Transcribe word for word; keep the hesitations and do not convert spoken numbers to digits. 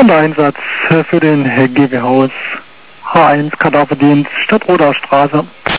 Einsatz für den G W Haus H eins Kadaverdienst Stadtroder Straße.